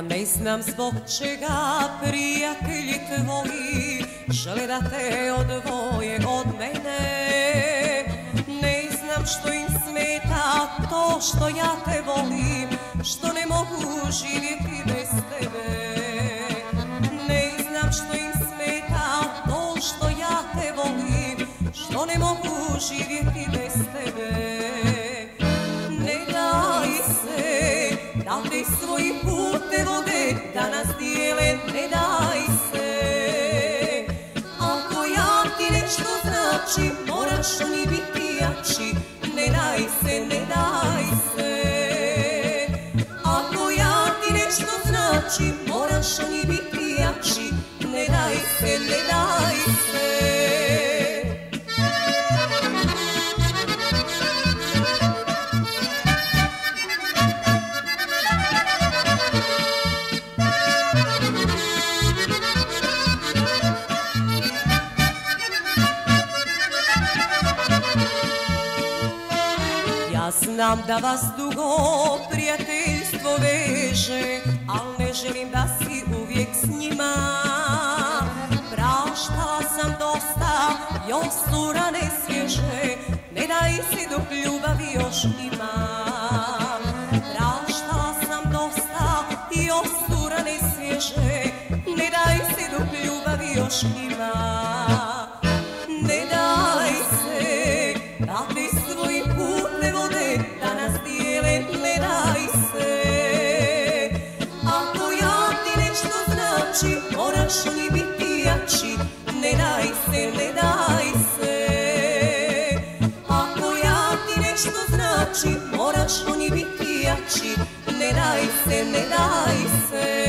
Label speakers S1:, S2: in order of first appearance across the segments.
S1: ne znam zbog čega prijatelji tvoji žele da te odvoje od mene. Ne znam što im smeta to što ja te volim, što ne mogu živjeti bez tebe. Ne znam što im smeta to što ja te volim, što ne mogu živjeti bez tebe. Ne daj se da te svoji pute vode, da nas dijele, ne daj se. Ako ja ti nešto znači, moraš u njih biti jači, ne daj se, ne daj se. Ako ja ti nešto znači, moraš u njih biti jači, ne daj se, ne daj se. Ja znam da vas dugo prijateljstvo veže, al ne želim da si uvijek s njima. Praštala sam dosta, još su rane svježe, ne daj si dok ljubavi još ima. Praštala sam dosta, još su rane svježe, ne daj si dok ljubavi još ima. Ne daj se da te svoj put ne vode, da nas dijele, ne daj se. Ako ja ti nešto znači, moraš u njih biti jači, ne daj se, ne daj se. Ako ja ti nešto znači, moraš u njih biti jači, ne daj se, ne daj se.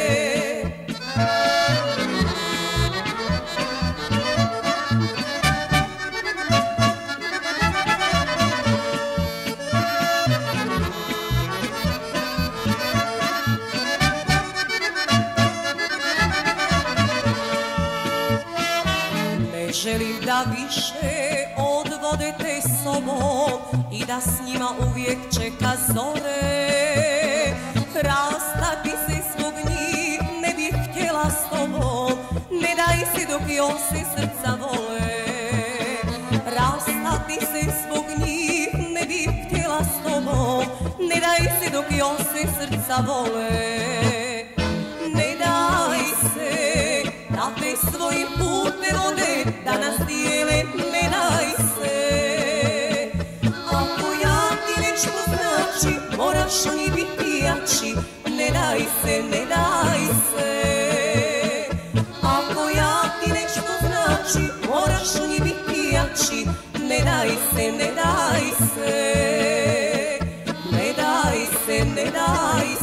S1: Želim da više odvode te sobom i da s njima uvijek čeka zore. Rastati se zbog njih ne bih htjela s tobom, ne daj si dok još se srca vole. Rastati se zbog njih ne bih htjela s tobom, ne daj si dok još se srca vole. Ne daj se da te svojim putem vode, da nas dijele, ne daj se. Ako ja ti nešto znači, moraš u njih biti jači, ne daj se, ne daj se. Ako ja ti nešto znači, moraš u njih biti jači, ne daj se, ne daj se. Ne daj se, ne daj se.